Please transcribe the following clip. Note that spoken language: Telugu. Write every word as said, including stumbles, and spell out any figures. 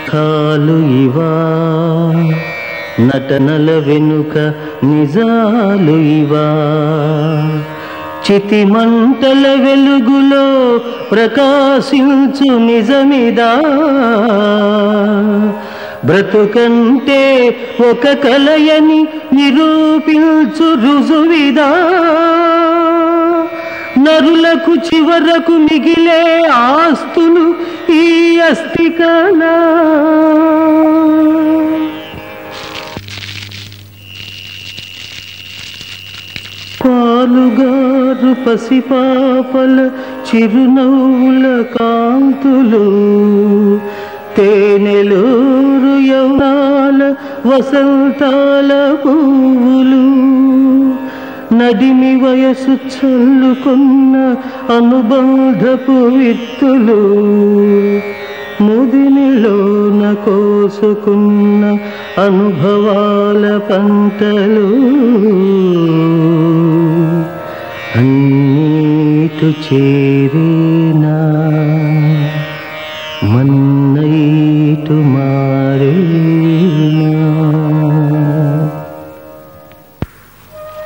ముఖాలు ఇవా, నటనల వెనుక నిజాలు ఇవా, చితి మంటల వెలుగులో ప్రకాశించు నిజమిదా, బ్రతుకంటే ఒక కలయని నిరూపించు రుజువిదా, నరులకు చివరకు మిగిలే ఆస్తులు ఈ అస్థికనా. పాలుగారు పసిపాపల చిరునవ్వుల కాంతులు, తేనెలూరు యవ్వనాల వసంతాల పువ్వులు, నడిమి వయసు చల్లుకున్న అనుబంధపు విత్తులు, ముదినిలోన కోసుకున్న అనుభవాల పంటలు, అన్నీటు చేరి